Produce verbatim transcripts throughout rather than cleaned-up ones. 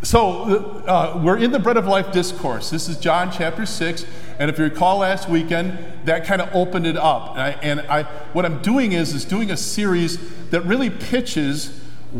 So uh, we're in the Bread of Life discourse. This is John chapter six, and if you recall last weekend, that kind of opened it up. And, I, and I, what I'm doing is, is doing a series that really pitches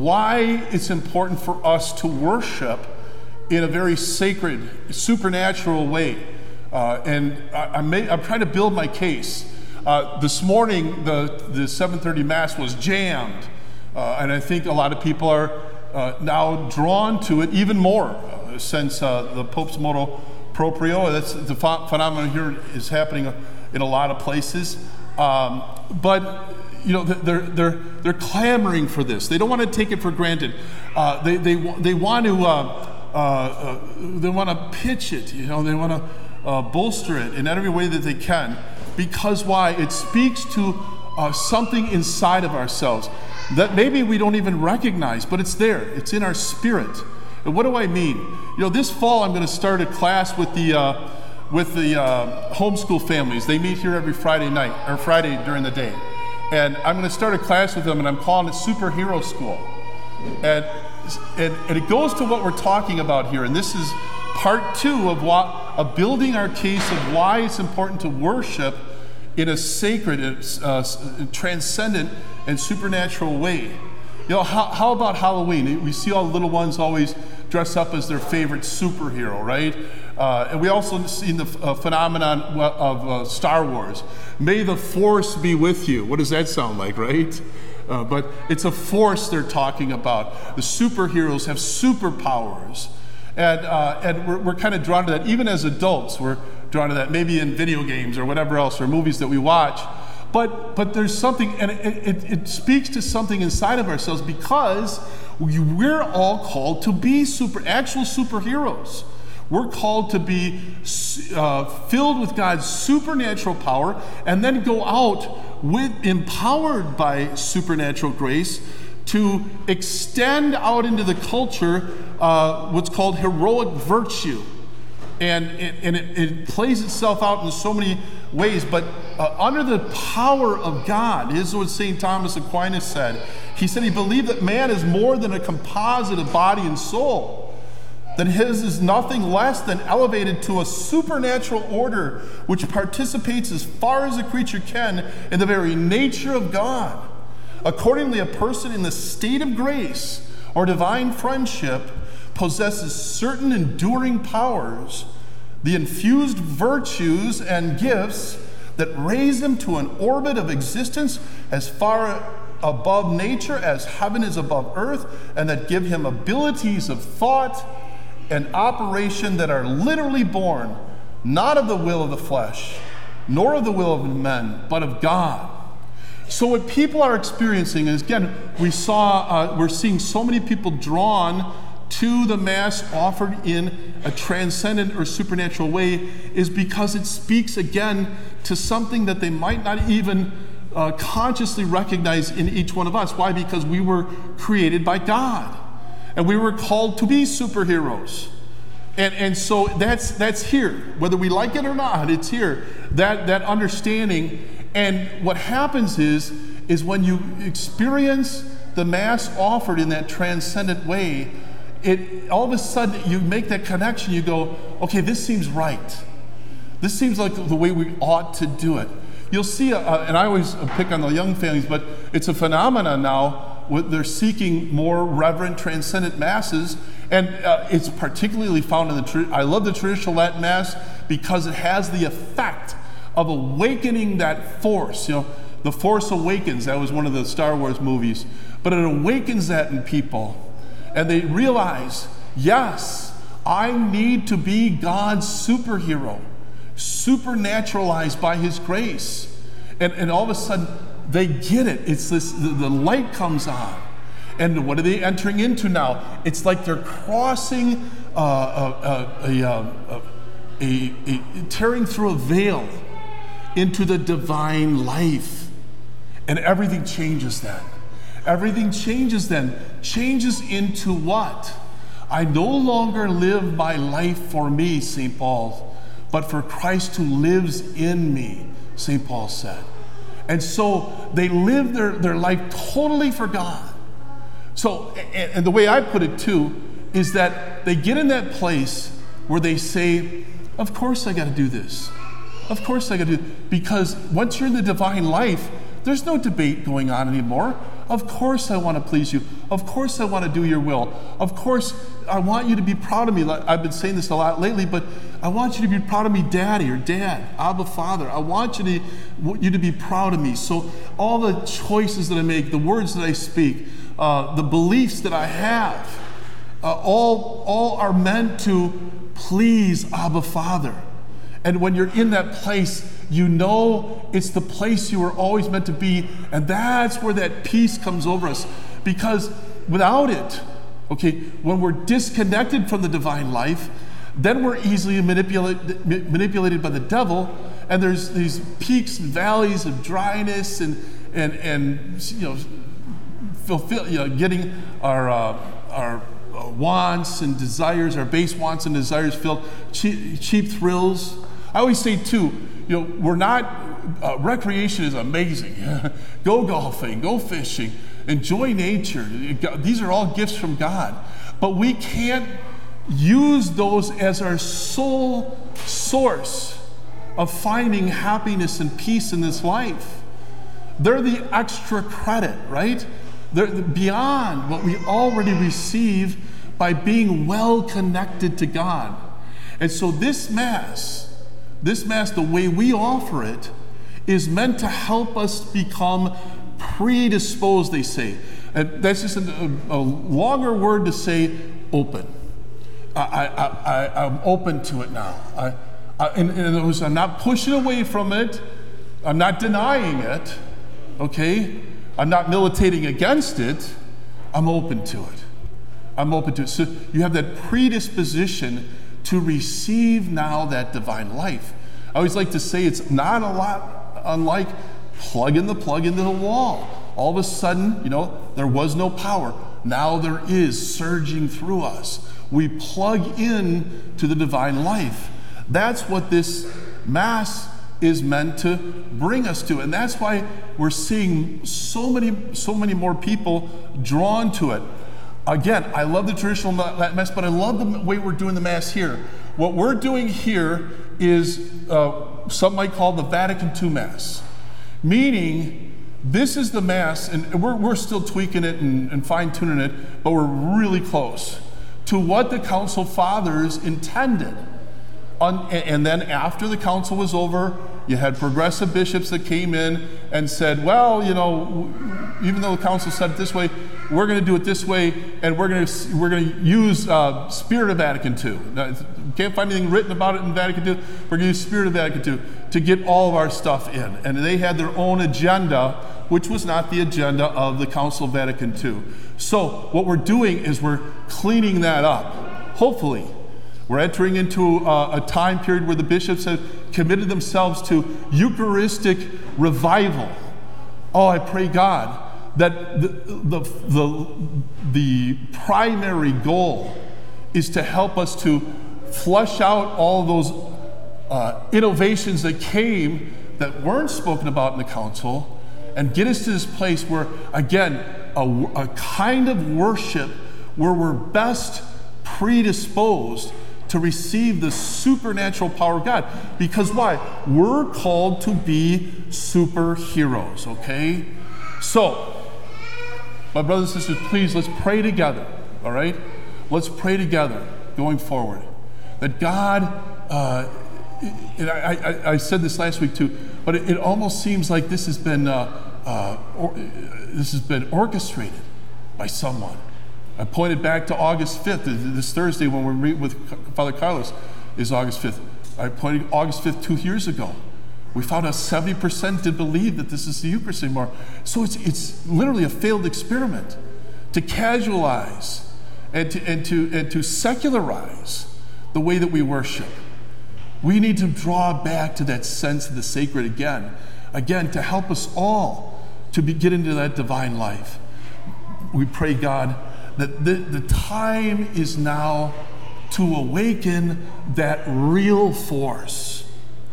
why it's important for us to worship in a very sacred, supernatural way. Uh, and I, I'm, ma- I'm trying to build my case. Uh, this morning, the, the seven thirty Mass was jammed, uh, and I think a lot of people are Uh, now drawn to it even more uh, since uh, the Pope's motu proprio. That's the ph- phenomenon here is happening in a lot of places. Um, but you know, they're they're they're clamoring for this. They don't want to take it for granted. Uh, they they they want to uh, uh, uh, they want to pitch it. You know, they want to uh, bolster it in every way that they can. Because why? It speaks to uh, something inside of ourselves that maybe we don't even recognize, but it's there. It's in our spirit. And what do I mean? You know, this fall I'm going to start a class with the uh, with the uh, homeschool families. They meet here every Friday night, or Friday during the day. And I'm going to start a class with them, and I'm calling it Superhero School. And, and, and it goes to what we're talking about here. And this is part two of, what, of building our case of why it's important to worship in a sacred, uh, transcendent, and supernatural way. You know, how, how about Halloween? We see all the little ones always dress up as their favorite superhero, right? Uh, and we also see the uh, phenomenon of uh, Star Wars. May the Force be with you. What does that sound like, right? Uh, but it's a force they're talking about. The superheroes have superpowers. And, uh, and we're, we're kind of drawn to that. Even as adults, we're drawn to that, maybe in video games or whatever else, or movies that we watch. But but there's something, and it, it, it speaks to something inside of ourselves, because we, we're all called to be super, actual superheroes. We're called to be uh, filled with God's supernatural power, and then go out with empowered by supernatural grace to extend out into the culture uh, what's called heroic virtue. And, it, and it, it plays itself out in so many ways, but uh, under the power of God, this is what Saint Thomas Aquinas said. He said he believed that man is more than a composite of body and soul, that his is nothing less than elevated to a supernatural order which participates as far as a creature can in the very nature of God. Accordingly, a person in the state of grace or divine friendship possesses certain enduring powers, the infused virtues and gifts that raise him to an orbit of existence as far above nature as heaven is above earth, and that give him abilities of thought and operation that are literally born not of the will of the flesh, nor of the will of men, but of God. So what people are experiencing is, again, we saw, uh, we're seeing so many people drawn to the Mass offered in a transcendent or supernatural way, is because it speaks again to something that they might not even uh, consciously recognize in each one of us. Why? Because we were created by God, and we were called to be superheroes. And and so that's that's here, whether we like it or not. It's here. That that understanding. And what happens is is when you experience the Mass offered in that transcendent way, it all of a sudden you make that connection. You go, okay, this seems right. This seems like the way we ought to do it. You'll see, a, a, and I always pick on the young families, but it's a phenomenon now. They're seeking more reverent, transcendent masses, and uh, it's particularly found in the. Tra- I love the traditional Latin Mass because it has the effect of awakening that force. You know, The Force Awakens. That was one of the Star Wars movies, but it awakens that in people. And they realize, yes, I need to be God's superhero, supernaturalized by His grace. And, and all of a sudden, they get it. It's this, the, the light comes on. And what are they entering into now? It's like they're crossing, uh, a, a, a, a, a, tearing through a veil into the divine life. And everything changes then. Everything changes then. Changes into what? I no longer live my life for me, Saint Paul, but for Christ who lives in me, Saint Paul said. And so they live their, their life totally for God. So, and, and the way I put it too, is that they get in that place where they say, of course I got to do this. Of course I got to do it. Because once you're in the divine life, there's no debate going on anymore. Of course I want to please you. Of course I want to do your will. Of course I want you to be proud of me. I've been saying this a lot lately, but I want you to be proud of me, Daddy or Dad, Abba, Father. I want you to, you to be proud of me. So all the choices that I make, the words that I speak, uh, the beliefs that I have, uh, all, all are meant to please Abba, Father. And when you're in that place, you know it's the place you were always meant to be, and that's where that peace comes over us. Because without it, okay, when we're disconnected from the divine life, then we're easily manipulate, manipulated by the devil, and there's these peaks and valleys of dryness and and and you know, fulfill, you know, getting our uh, our wants and desires, our base wants and desires filled, cheap, cheap thrills. I always say too, you know, we're not, uh, recreation is amazing. Go golfing, go fishing, enjoy nature. These are all gifts from God. But we can't use those as our sole source of finding happiness and peace in this life. They're the extra credit, right? They're beyond what we already receive by being well connected to God. And so this Mass, This Mass, the way we offer it, is meant to help us become predisposed, they say. And that's just a, a longer word to say open. I, I, I, I'm open to it now. I, I, in, in other words, I'm not pushing away from it. I'm not denying it, okay? I'm not militating against it. I'm open to it. I'm open to it. So you have that predisposition to receive now that divine life. I always like to say it's not a lot unlike plugging the plug into the wall. All of a sudden, you know, there was no power. Now there is surging through us. We plug in to the divine life. That's what this Mass is meant to bring us to. And that's why we're seeing so many, so many more people drawn to it. Again, I love the traditional Mass, but I love the way we're doing the Mass here. What we're doing here is uh, some might call the Vatican two Mass, meaning this is the Mass, and we're, we're still tweaking it and, and fine-tuning it, but we're really close to what the Council Fathers intended. On, and then after the council was over, you had progressive bishops that came in and said, well, you know, even though the council said it this way, we're going to do it this way, and we're going to we're going to use uh, Spirit of Vatican two. Now, can't find anything written about it in Vatican two. We're going to use Spirit of Vatican two to get all of our stuff in. And they had their own agenda, which was not the agenda of the Council of Vatican two. So what we're doing is we're cleaning that up, hopefully. We're entering into a, a time period where the bishops have committed themselves to Eucharistic revival. Oh, I pray God that the, the, the, the primary goal is to help us to flush out all those uh, innovations that came that weren't spoken about in the council and get us to this place where, again, a, a kind of worship where we're best predisposed to receive the supernatural power of God. Because why? We're called to be superheroes, okay? So, my brothers and sisters, please, let's pray together, all right? Let's pray together going forward. That God, uh, and I, I, I said this last week too, but it, it almost seems like this has been uh, uh, or, this has been orchestrated by someone. I pointed back to August fifth, this Thursday when we meet with Father Carlos, is August fifth. I pointed August fifth two years ago. We found out seventy percent did believe that this is the Eucharist anymore. So it's it's literally a failed experiment to casualize and to, and to, and to secularize the way that we worship. We need to draw back to that sense of the sacred again, again, to help us all to be, get into that divine life. We pray, God, that the, the time is now to awaken that real force,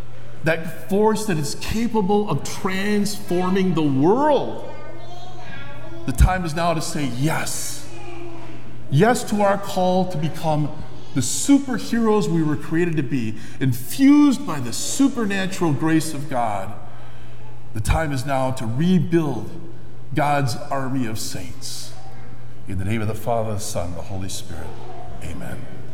that force that is capable of transforming the world. The time is now to say, yes, Yes to our call to become the superheroes we were created to be, infused by the supernatural grace of God. The time is now to rebuild God's army of saints. In the name of the Father, the Son, and the Holy Spirit, amen.